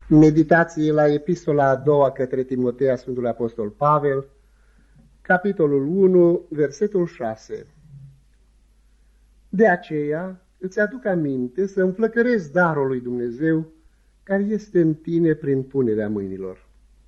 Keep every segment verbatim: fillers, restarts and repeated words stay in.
Meditații la epistola a doua către Timotei a Sfântului Apostol Pavel, capitolul unu, versetul șase. De aceea îți aduc aminte să înflăcărezi darul lui Dumnezeu care este în tine prin punerea mâinilor.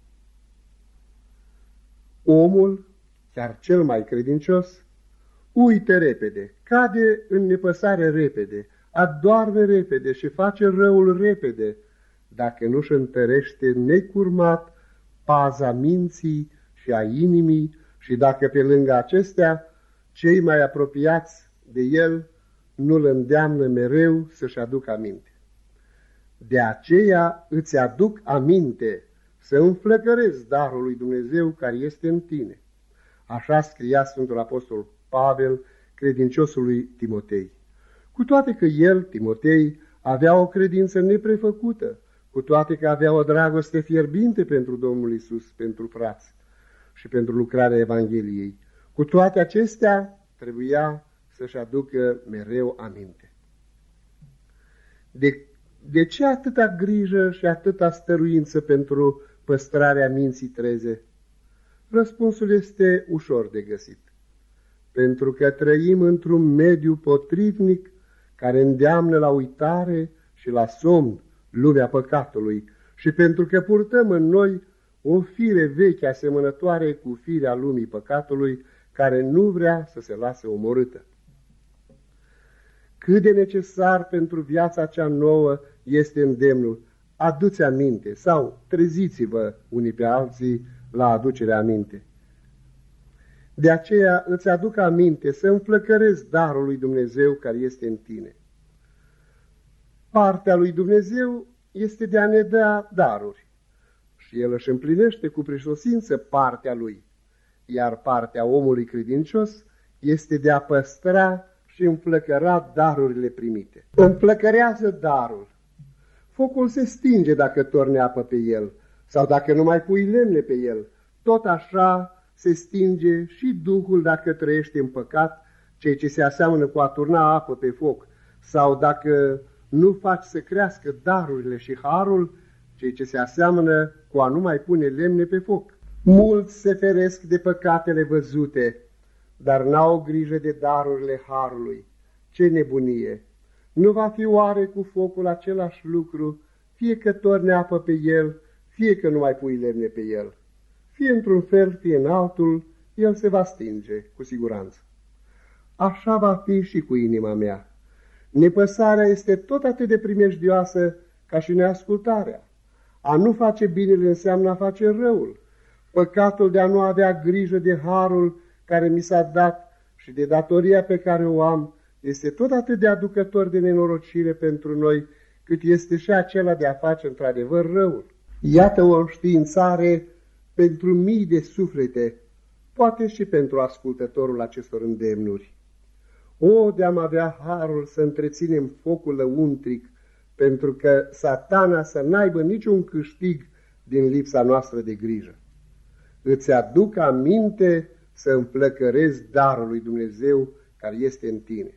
Omul, chiar cel mai credincios, uită repede, cade în nepăsare repede, addoarme repede și face răul repede, dacă nu-și întărește necurmat paza minții și a inimii și dacă pe lângă acestea cei mai apropiați de el nu-l îndeamnă mereu să-și aducă aminte. De aceea îți aduc aminte să înflăcărezi darul lui Dumnezeu care este în tine. Așa scria Sfântul Apostol Pavel credinciosului Timotei. Cu toate că el, Timotei, avea o credință neprefăcută, cu toate că avea o dragoste fierbinte pentru Domnul Iisus, pentru frați și pentru lucrarea Evangheliei, cu toate acestea trebuia să-și aducă mereu aminte. De, de ce atâta grijă și atâta stăruință pentru păstrarea minții treze? Răspunsul este ușor de găsit. Pentru că trăim într-un mediu potrivnic care îndeamnă la uitare și la somn lumea păcatului și pentru că purtăm în noi o fire veche asemănătoare cu firea lumii păcatului care nu vrea să se lase omorâtă. Cât de necesar pentru viața cea nouă este îndemnul, aduți aminte sau treziți-vă unii pe alții la aducerea aminte. De aceea îți aduc aminte să înflăcărezi darul lui Dumnezeu care este în tine. Partea lui Dumnezeu este de a ne da daruri și El își împlinește cu prisosință partea lui, iar partea omului credincios este de a păstra și înflăcăra darurile primite. Înflăcărează darul. Focul se stinge dacă torne apă pe el sau dacă nu mai pui lemne pe el. Tot așa se stinge și Duhul dacă trăiește în păcat, ceea ce se aseamănă cu a turna apă pe foc, sau dacă nu faci să crească darurile și harul, ceea ce se aseamănă cu a nu mai pune lemne pe foc. Mulți se feresc de păcatele văzute, dar n-au grijă de darurile harului. Ce nebunie! Nu va fi oare cu focul același lucru, fie că torne apă pe el, fie că nu mai pui lemne pe el? Fie într-un fel, fie în altul, el se va stinge, cu siguranță. Așa va fi și cu inima mea. Nepăsarea este tot atât de primejdioasă ca și neascultarea. A nu face binele înseamnă a face răul. Păcatul de a nu avea grijă de harul care mi s-a dat și de datoria pe care o am este tot atât de aducător de nenorocire pentru noi, cât este și acela de a face într-adevăr răul. Iată o înștiințare pentru mii de suflete, poate și pentru ascultătorul acestor îndemnuri. O, de-am avea harul să întreținem focul lăuntric, pentru că Satana să n-aibă niciun câștig din lipsa noastră de grijă. Îți aduc aminte să înflăcărezi darul lui Dumnezeu care este în tine.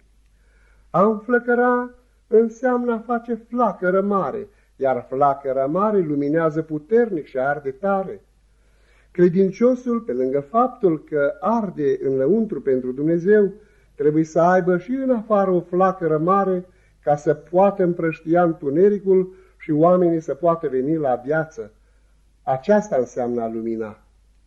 A înflăcăra înseamnă a face flacără mare, iar flacăra mare luminează puternic și arde tare. Credinciosul, pe lângă faptul că arde în lăuntru pentru Dumnezeu, trebuie să aibă și în afară o flacără mare ca să poată împrăștia întunericul și oamenii să poată veni la viață. Aceasta înseamnă a lumina.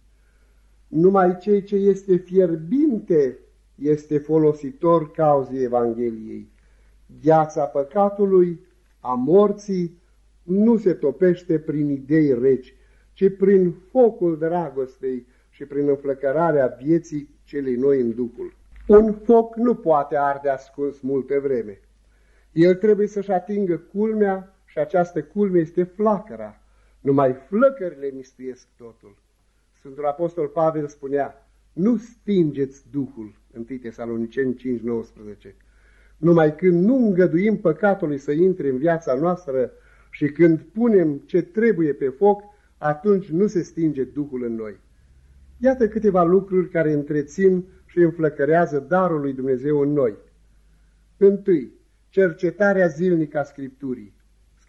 Numai cei ce este fierbinte este folositor cauzei Evangheliei. Gheața păcatului, a morții, nu se topește prin idei reci, ci prin focul dragostei și prin înflăcărarea vieții celei noi în Duhul. Un foc nu poate arde ascuns multă vreme. El trebuie să-și atingă culmea și această culme este flacăra. Numai flăcările mistuiesc totul. Sfântul Apostol Pavel spunea, nu stingeți Duhul, întâi Tesaloniceni cinci nouăsprezece. Numai când nu îngăduim păcatului să intre în viața noastră și când punem ce trebuie pe foc, atunci nu se stinge Duhul în noi. Iată câteva lucruri care întrețin și înflăcărează darul lui Dumnezeu în noi. Întâi, cercetarea zilnică a Scripturii.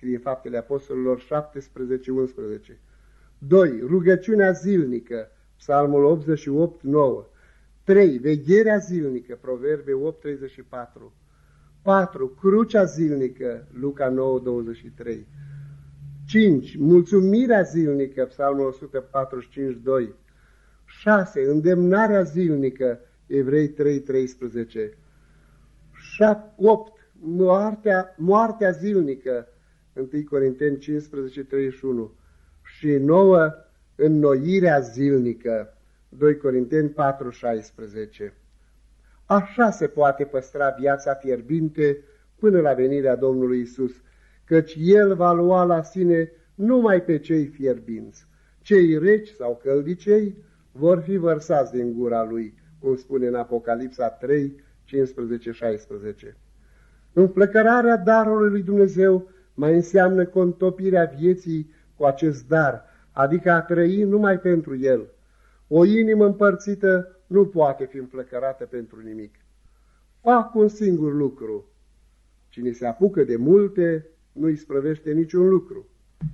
scrie în Faptele Apostolilor șaptesprezece unsprezece. doi. Rugăciunea zilnică, Psalmul optzeci și opt nouă. trei. Vegherea zilnică, Proverbe opt treizeci și patru. patru. Crucea zilnică, Luca nouă douăzeci și trei. cinci. Mulțumirea zilnică, Psalmul o sută patruzeci și cinci doi. șase. Îndemnarea zilnică, Evrei trei treisprezece. opt. Moartea, moartea zilnică, întâi Corinteni cincisprezece treizeci și unu. Și nouă. Înnoirea zilnică, doi Corinteni patru șaisprezece. Așa se poate păstra viața fierbinte până la venirea Domnului Isus, căci El va lua la sine numai pe cei fierbinți. Cei reci sau căldicei vor fi vărsați din gura Lui, cum spune în Apocalipsa trei cincisprezece șaisprezece. Înflăcărarea darului lui Dumnezeu mai înseamnă contopirea vieții cu acest dar, adică a trăi numai pentru El. O inimă împărțită nu poate fi înflăcărată pentru nimic. Fac un singur lucru. Cine se apucă de multe, nu îi sprăvește niciun lucru.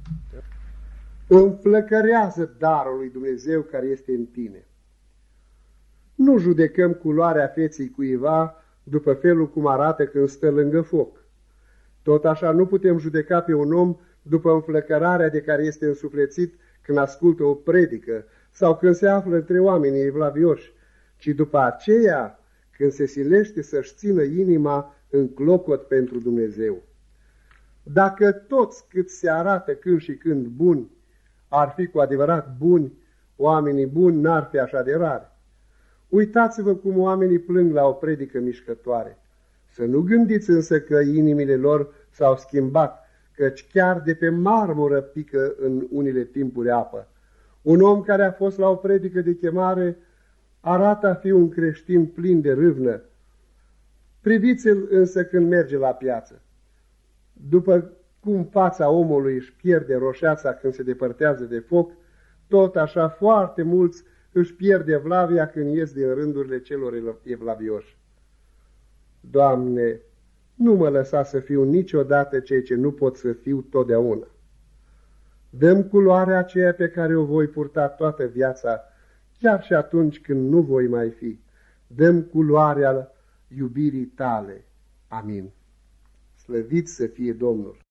Înflăcărează darul lui Dumnezeu care este în tine. Nu judecăm culoarea feței cuiva după felul cum arată când stă lângă foc. Tot așa nu putem judeca pe un om după înflăcărarea de care este însuflețit când ascultă o predică sau când se află între oamenii evlavioși, ci după aceea când se silește să-și țină inima în clocot pentru Dumnezeu. Dacă toți cât se arată când și când buni ar fi cu adevărat buni, oamenii buni n-ar fi așa de rari. Uitați-vă cum oamenii plâng la o predică mișcătoare. Să nu gândiți însă că inimile lor s-au schimbat, căci chiar de pe marmură pică în unele timpuri apă. Un om care a fost la o predică de chemare arată a fi un creștin plin de râvnă. Priviți-l însă când merge la piață. După cum fața omului își pierde roșeața când se depărtează de foc, tot așa foarte mulți își pierde evlavia când ies din rândurile celor evlavioși. Doamne, nu mă lăsa să fiu niciodată ceea ce nu pot să fiu totdeauna. Dă-mi culoarea aceea pe care o voi purta toată viața, chiar și atunci când nu voi mai fi. Dă-mi culoarea iubirii Tale. Amin. Slăvit să fie Domnul!